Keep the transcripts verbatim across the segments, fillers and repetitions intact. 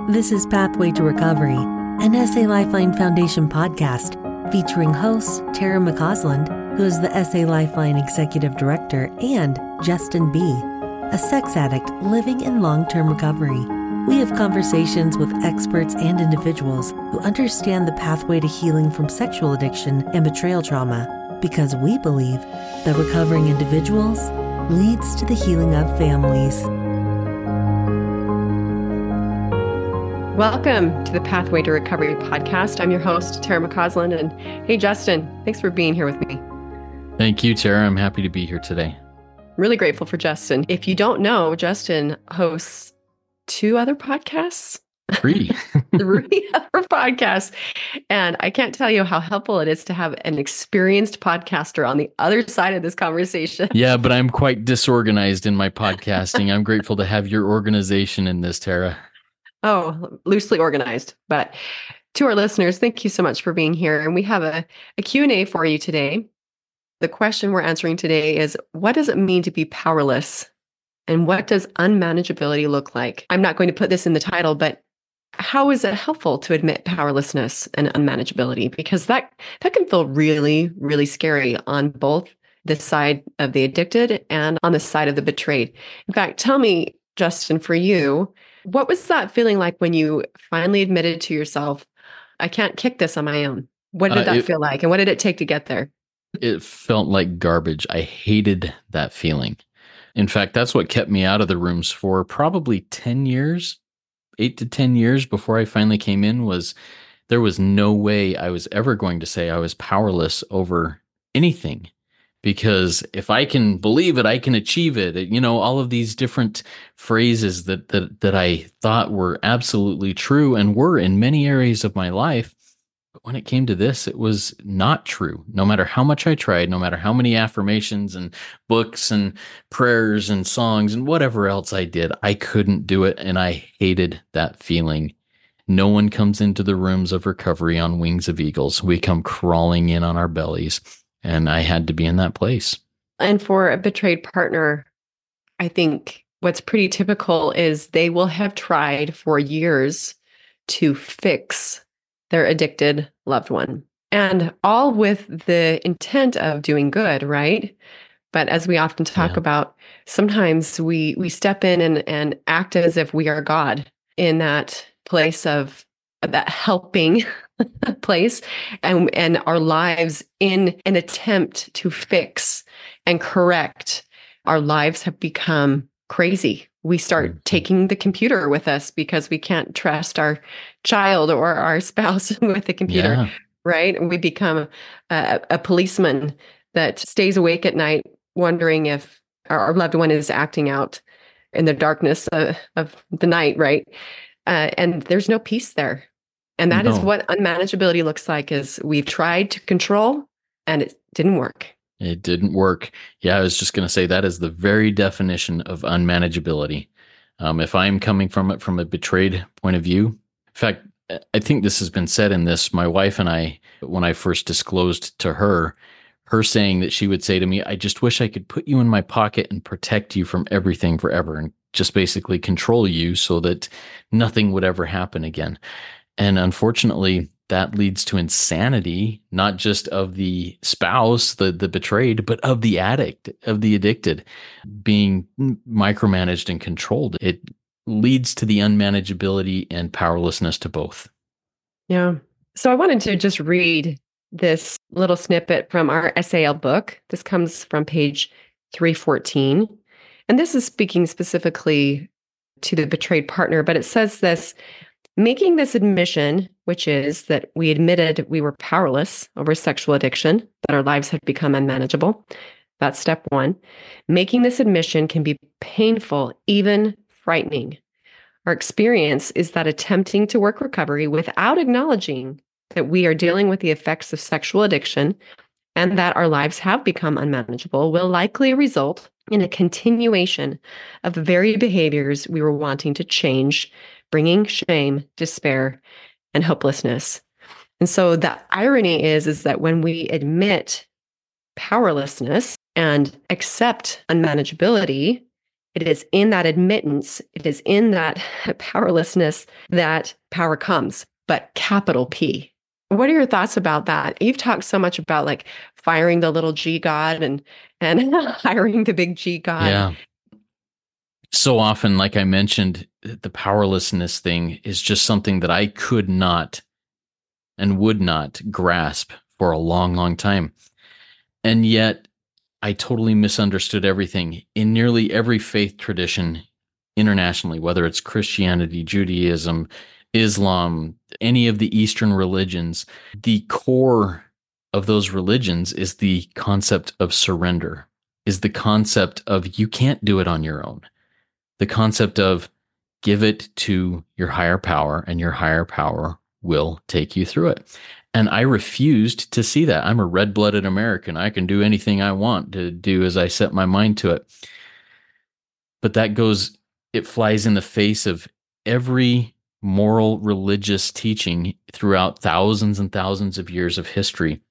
This is Pathway to Recovery, an S A Lifeline Foundation podcast featuring hosts Tara McCausland, who is the S A Lifeline Executive Director, and Justin B., a sex addict living in long-term recovery. We have conversations with experts and individuals who understand the pathway to healing from sexual addiction and betrayal trauma, because we believe that recovering individuals leads to the healing of families. Welcome to the Pathway to Recovery podcast. I'm your host, Tara McCausland, and hey, Justin, thanks for being here with me. Thank you, Tara. I'm happy to be here today. Really grateful for Justin. If you don't know, Justin hosts two other podcasts. Three. Three other podcasts. And I can't tell you how helpful it is to have an experienced podcaster on the other side of this conversation. Yeah, but I'm quite disorganized in my podcasting. I'm grateful to have your organization in this, Tara. Oh, loosely organized. But to our listeners, thank you so much for being here. And we have a, a Q and A for you today. The question we're answering today is, what does it mean to be powerless? And what does unmanageability look like? I'm not going to put this in the title, but how is it helpful to admit powerlessness and unmanageability? Because that, that can feel really, really scary on both the side of the addicted and on the side of the betrayed. In fact, tell me, Justin, for you, what was that feeling like when you finally admitted to yourself, I can't kick this on my own? What did uh, that it, feel like? And what did it take to get there? It felt like garbage. I hated that feeling. In fact, that's what kept me out of the rooms for probably ten years, eight to ten years before I finally came in. Was there was no way I was ever going to say I was powerless over anything. Because if I can believe it, I can achieve it. You know, all of these different phrases that that that I thought were absolutely true and were in many areas of my life. But when it came to this, it was not true. No matter how much I tried, no matter how many affirmations and books and prayers and songs and whatever else I did, I couldn't do it. And I hated that feeling. No one comes into the rooms of recovery on wings of eagles. We come crawling in on our bellies. And I had to be in that place. And for a betrayed partner, I think what's pretty typical is they will have tried for years to fix their addicted loved one. And all with the intent of doing good, right? But as we often talk yeah. about, sometimes we we step in and, and act as if we are God in that place of that helping place and, and our lives in an attempt to fix and correct. Our lives have become crazy. We start mm-hmm. taking the computer with us because we can't trust our child or our spouse with the computer, yeah. right? And we become a, a policeman that stays awake at night wondering if our, our loved one is acting out in the darkness of, of the night, right? Uh, and there's no peace there. And that no. is what unmanageability looks like, is we've tried to control and it didn't work. It didn't work. Yeah, I was just going to say that is the very definition of unmanageability. Um, if I'm coming from it from a betrayed point of view, in fact, I think this has been said in this, my wife and I, when I first disclosed to her, her saying that she would say to me, I just wish I could put you in my pocket and protect you from everything forever and just basically control you so that nothing would ever happen again. And unfortunately, that leads to insanity, not just of the spouse, the, the betrayed, but of the addict, of the addicted, being micromanaged and controlled. It leads to the unmanageability and powerlessness to both. Yeah. So I wanted to just read this little snippet from our S A L book. This comes from page three fourteen. And this is speaking specifically to the betrayed partner, but it says this: making this admission, which is that we admitted we were powerless over sexual addiction, that our lives had become unmanageable. That's step one. Making this admission can be painful, even frightening. Our experience is that attempting to work recovery without acknowledging that we are dealing with the effects of sexual addiction and that our lives have become unmanageable will likely result in a continuation of the very behaviors we were wanting to change, bringing shame, despair, and hopelessness. And so the irony is, is that when we admit powerlessness and accept unmanageability, it is in that admittance, it is in that powerlessness that power comes, but capital P. What are your thoughts about that? You've talked so much about like firing the little G God and and hiring the big G God. Yeah. So often, like I mentioned, the powerlessness thing is just something that I could not and would not grasp for a long, long time. And yet I totally misunderstood everything. In nearly every faith tradition internationally, whether it's Christianity, Judaism, Islam, any of the Eastern religions, the core of those religions is the concept of surrender, is the concept of you can't do it on your own. The concept of give it to your higher power and your higher power will take you through it. And I refused to see that. I'm a red-blooded American. I can do anything I want to do as I set my mind to it. But that goes, it flies in the face of every moral religious teaching throughout thousands and thousands of years of history.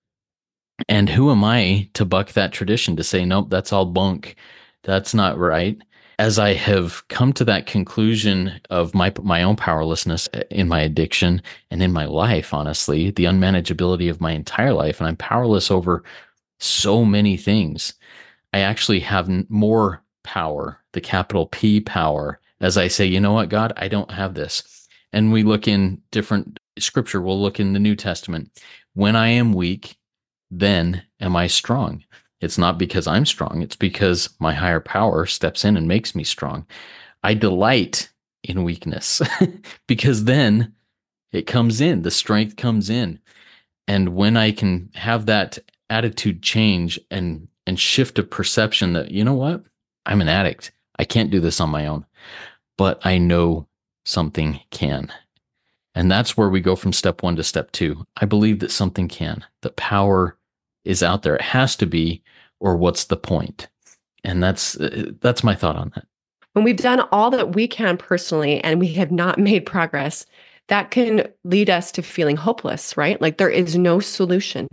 And who am I to buck that tradition, to say, nope, that's all bunk. That's not right. As I have come to that conclusion of my my own powerlessness in my addiction and in my life, honestly, the unmanageability of my entire life, and I'm powerless over so many things, I actually have more power, the capital P power, as I say, you know what, God, I don't have this. And we look in different scripture, we'll look in the New Testament. When I am weak, then am I strong. It's not because I'm strong. It's because my higher power steps in and makes me strong. I delight in weakness because then it comes in, the strength comes in. And when I can have that attitude change and, and shift of perception that, you know what, I'm an addict. I can't do this on my own, but I know something can. And that's where we go from step one to step two. I believe that something can. The power is out there. It has to be, or what's the point? And that's that's my thought on that. When we've done all that we can personally and we have not made progress, that can lead us to feeling hopeless, right? Like there is no solution.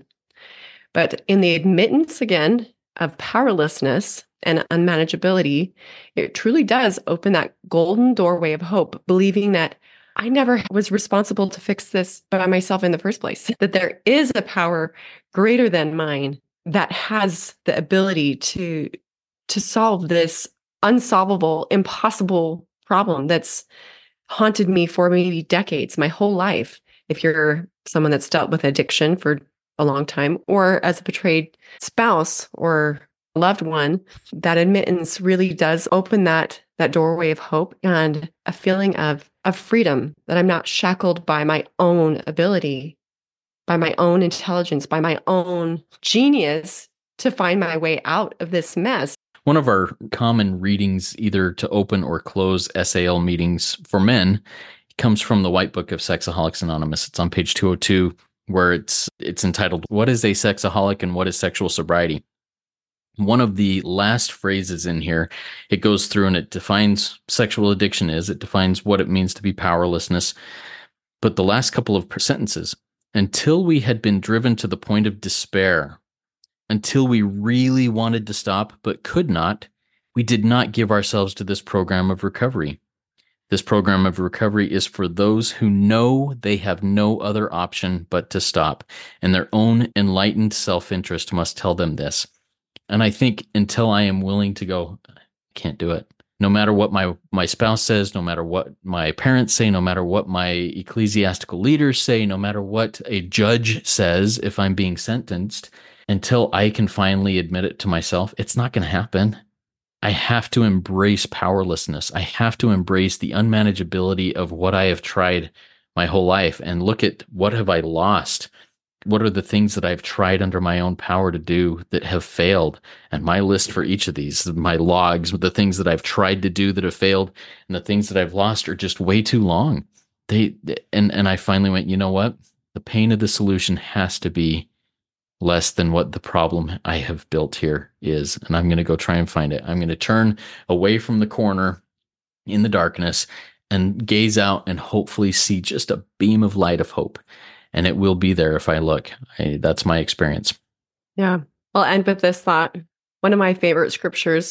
But in the admittance, again, of powerlessness and unmanageability, it truly does open that golden doorway of hope, believing that I never was responsible to fix this by myself in the first place, that there is a power greater than mine that has the ability to, to solve this unsolvable, impossible problem that's haunted me for maybe decades, my whole life. If you're someone that's dealt with addiction for a long time, or as a betrayed spouse or loved one, that admittance really does open that that doorway of hope and a feeling of, of freedom, that I'm not shackled by my own ability, by my own intelligence, by my own genius to find my way out of this mess. One of our common readings, either to open or close S A L meetings for men, comes from the White Book of Sexaholics Anonymous. It's on page two oh two, where it's it's entitled, "What is a Sexaholic and What is Sexual Sobriety?" One of the last phrases in here, it goes through and it defines sexual addiction is, it defines what it means to be powerlessness. But the last couple of sentences, until we had been driven to the point of despair, until we really wanted to stop but could not, we did not give ourselves to this program of recovery. This program of recovery is for those who know they have no other option but to stop, and their own enlightened self-interest must tell them this. And I think until I am willing to go, I can't do it. No matter what my, my spouse says, no matter what my parents say, no matter what my ecclesiastical leaders say, no matter what a judge says if I'm being sentenced, until I can finally admit it to myself, it's not going to happen. I have to embrace powerlessness. I have to embrace the unmanageability of what I have tried my whole life and look at what have I lost. What are the things that I've tried under my own power to do that have failed? And my list for each of these, my logs, the things that I've tried to do that have failed and the things that I've lost are just way too long. They and, and I finally went, you know what? The pain of the solution has to be less than what the problem I have built here is. And I'm going to go try and find it. I'm going to turn away from the corner in the darkness and gaze out and hopefully see just a beam of light of hope. And it will be there if I look. I, that's my experience. Yeah. I'll end with this thought. One of my favorite scriptures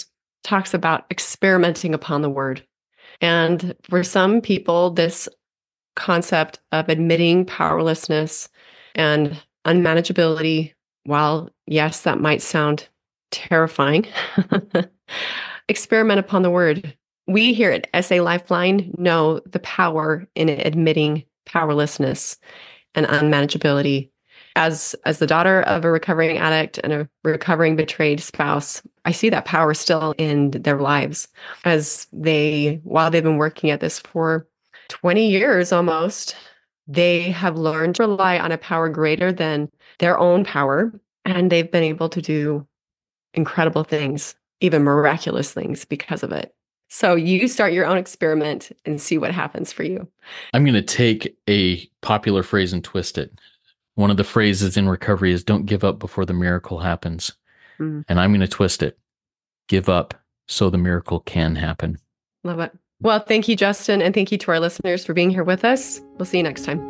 talks about experimenting upon the word. And for some people, this concept of admitting powerlessness and unmanageability, while yes, that might sound terrifying, experiment upon the word. We here at S A Lifeline know the power in admitting powerlessness and unmanageability. As, as the daughter of a recovering addict and a recovering betrayed spouse, I see that power still in their lives as they, while they've been working at this for twenty years almost, they have learned to rely on a power greater than their own power, and they've been able to do incredible things, even miraculous things because of it. So you start your own experiment and see what happens for you. I'm going to take a popular phrase and twist it. One of the phrases in recovery is don't give up before the miracle happens. Mm. And I'm going to twist it. Give up so the miracle can happen. Love it. Well, thank you, Justin. And thank you to our listeners for being here with us. We'll see you next time.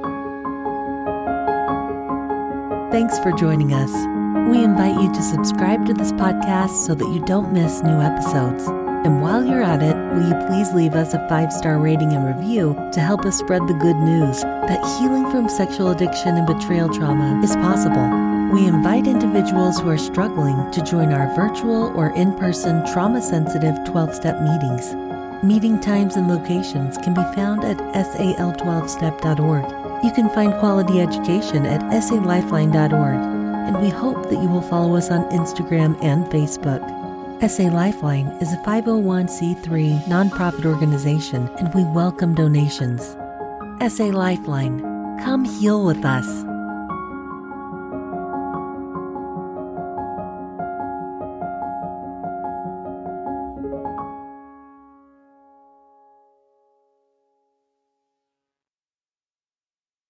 Thanks for joining us. We invite you to subscribe to this podcast so that you don't miss new episodes. And while you're at it, will you please leave us a five-star rating and review to help us spread the good news that healing from sexual addiction and betrayal trauma is possible. We invite individuals who are struggling to join our virtual or in-person trauma-sensitive twelve-step meetings. Meeting times and locations can be found at S A L twelve step dot org. You can find quality education at S A lifeline dot org, and we hope that you will follow us on Instagram and Facebook. S A Lifeline is a five oh one c three nonprofit organization, and we welcome donations. S A Lifeline, come heal with us.